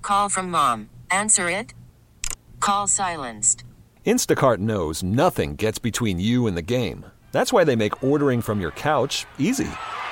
Call from mom. Answer it. Call silenced. Instacart knows nothing gets between you and the game. That's why they make ordering from your couch easy.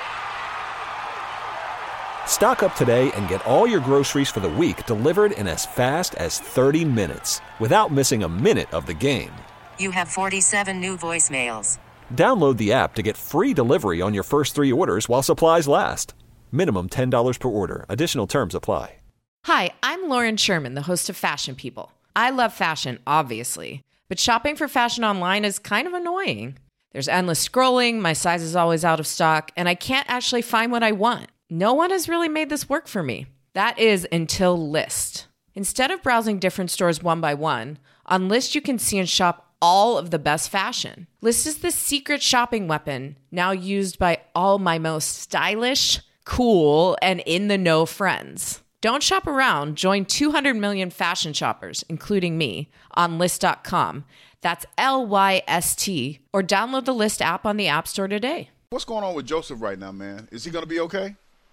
Stock up today and get all your groceries for the week delivered in as fast as 30 minutes without missing a minute of the game. You have 47 new voicemails. Download the app to get free delivery on your first 3 orders while supplies last. Minimum $10 per order. Additional terms apply. Hi, I'm Lauren Sherman, the host of Fashion People. I love fashion, obviously, but shopping for fashion online is kind of annoying. There's endless scrolling, my size is always out of stock, and I can't actually find what I want. No one has really made this work for me. That is until Lyst. Instead of browsing different stores one by one, on Lyst you can see and shop all of the best fashion. Lyst is the secret shopping weapon now used by all my most stylish, cool, and in-the-know friends. Don't shop around. Join 200 million fashion shoppers, including me, on Lyst.com. That's Lyst, or download the Lyst app on the App Store today. What's going on with Joseph right now, man? Is he going to be okay?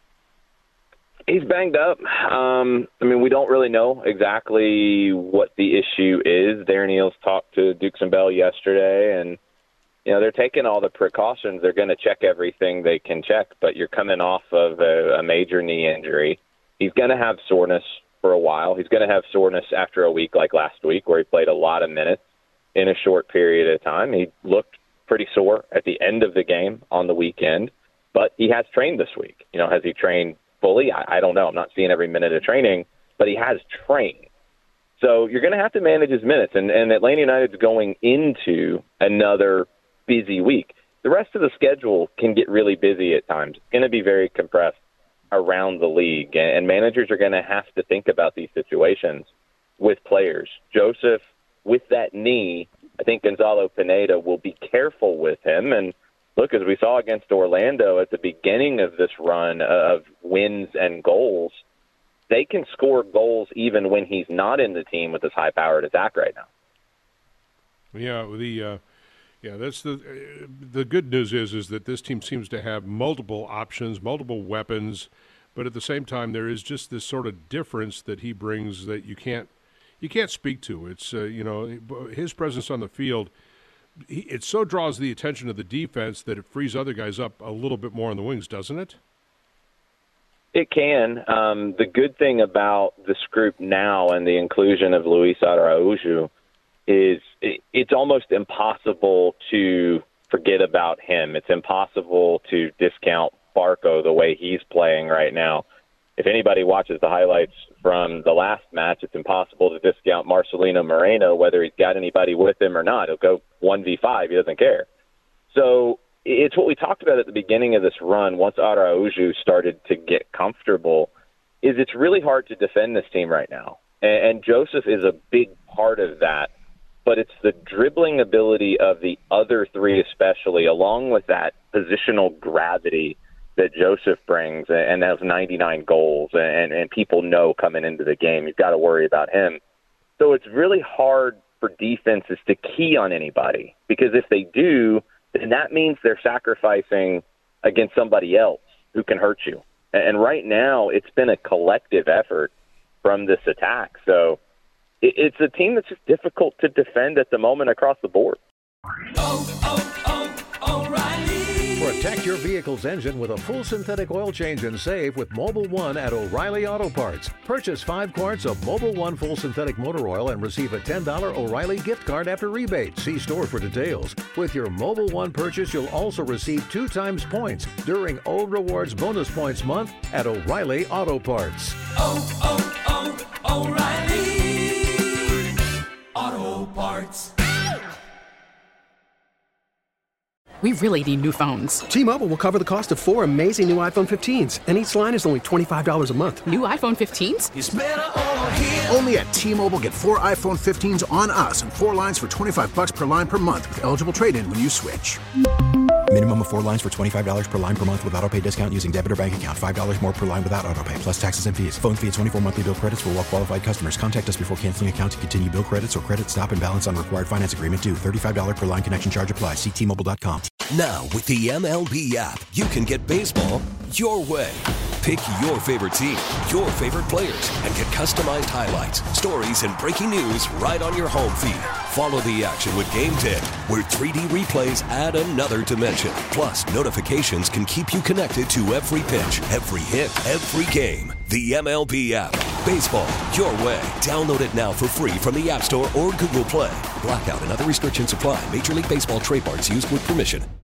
He's banged up. We don't really know exactly what the issue is. Darren Eales talked to Dukes and Bell yesterday, and they're taking all the precautions. They're going to check everything they can check, but you're coming off of a major knee injury. He's going to have soreness for a while. He's going to have soreness after a week like last week where he played a lot of minutes in a short period of time. He looked pretty sore at the end of the game on the weekend, but he has trained this week. Has he trained fully? I don't know. I'm not seeing every minute of training, but he has trained. So you're going to have to manage his minutes, and Atlanta United's going into another busy week. The rest of the schedule can get really busy at times. It's going to be very compressed around the league, and managers are going to have to think about these situations with players. Joseph, with that knee, I think Gonzalo Pineda will be careful with him. And look, as we saw against Orlando at the beginning of this run of wins and goals, they can score goals even when he's not in the team with this high-powered attack right now. That's the good news is that this team seems to have multiple options, multiple weapons, but at the same time there is just this sort of difference that he brings that you can't speak to. It's his presence on the field. It so draws the attention of the defense that it frees other guys up a little bit more on the wings, doesn't it? It can. The good thing about this group now and the inclusion of Luis Araujo is it's almost impossible to forget about him. It's impossible to discount Barco the way he's playing right now. If anybody watches the highlights from the last match, it's impossible to discount Marcelino Moreno, whether he's got anybody with him or not. He'll go 1v5. He doesn't care. So it's what we talked about at the beginning of this run. Once Araujo started to get comfortable, is it's really hard to defend this team right now. And Joseph is a big part of that. But it's the dribbling ability of the other three especially, along with that positional gravity that Joseph brings and has 99 goals, and people know coming into the game, you've got to worry about him. So it's really hard for defenses to key on anybody, because if they do, then that means they're sacrificing against somebody else who can hurt you. And right now, it's been a collective effort from this attack. So it's a team that's just difficult to defend at the moment across the board. O'Reilly. Protect your vehicle's engine with a full synthetic oil change and save with Mobil 1 at O'Reilly Auto Parts. Purchase 5 quarts of Mobil 1 full synthetic motor oil and receive a $10 O'Reilly gift card after rebate. See store for details. With your Mobil 1 purchase, you'll also receive 2 times points during O Rewards Bonus Points Month at O'Reilly Auto Parts. O'Reilly Auto Parts. We really need new phones. T-Mobile will cover the cost of 4 amazing new iPhone 15s, and each line is only $25 a month. New iPhone 15s? It's better over here. Only at T-Mobile, get 4 iPhone 15s on us and 4 lines for $25 per line per month with eligible trade-in when you switch. Minimum of 4 lines for $25 per line per month with autopay discount using debit or bank account. $5 more per line without autopay, plus taxes and fees. Phone fee at 24 monthly bill credits for well-qualified customers. Contact us before canceling account to continue bill credits or credit stop and balance on required finance agreement due. $35 per line connection charge applies. See T-Mobile.com. Now, with the MLB app, you can get baseball your way. Pick your favorite team, your favorite players, and get customized highlights, stories, and breaking news right on your home feed. Follow the action with Game 10, where 3D replays add another dimension. Plus, notifications can keep you connected to every pitch, every hit, every game. The MLB app. Baseball, your way. Download it now for free from the App Store or Google Play. Blackout and other restrictions apply. Major League Baseball trademarks used with permission.